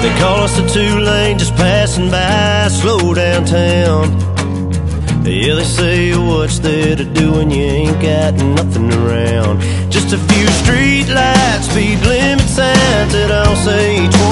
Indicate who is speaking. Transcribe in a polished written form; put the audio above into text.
Speaker 1: They call us the two-lane just passing by, slow downtown. Yeah, they say what's there to do when you ain't got nothing around. Just a few street lights, speed limit signs that all say 20.